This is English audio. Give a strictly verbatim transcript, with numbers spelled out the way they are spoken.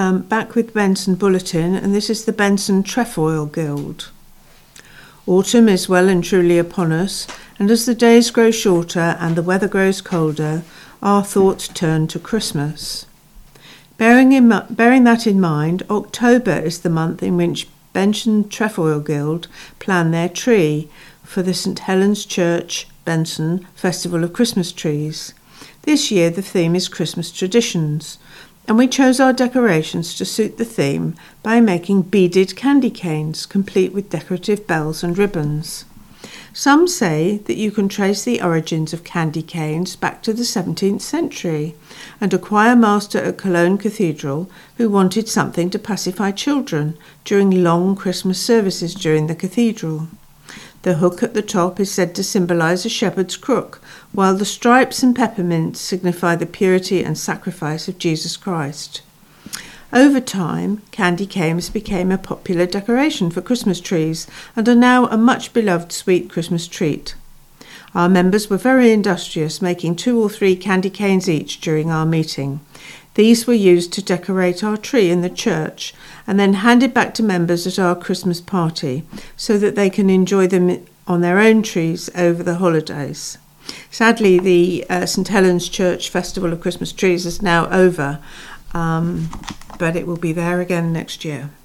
um, back with Benson Bulletin, and this is the Benson Trefoil Guild. Autumn is well and truly upon us, and as the days grow shorter and the weather grows colder, our thoughts turn to Christmas. Bearing, in, bearing that in mind, October is the month in which Benson Trefoil Guild plan their tree for the St Helens Church, Benson Festival of Christmas Trees. This year the theme is Christmas traditions, and we chose our decorations to suit the theme by making beaded candy canes complete with decorative bells and ribbons. Some say that you can trace the origins of candy canes back to the seventeenth century, and a choir master at Cologne Cathedral who wanted something to pacify children during long Christmas services during the cathedral. The hook at the top is said to symbolise a shepherd's crook, while the stripes and peppermints signify the purity and sacrifice of Jesus Christ. Over time, candy canes became a popular decoration for Christmas trees and are now a much beloved sweet Christmas treat. Our members were very industrious, making two or three candy canes each during our meeting. These were used to decorate our tree in the church and then handed back to members at our Christmas party so that they can enjoy them on their own trees over the holidays. Sadly, the uh, St Helens Church Festival of Christmas Trees is now over, um, but it will be there again next year.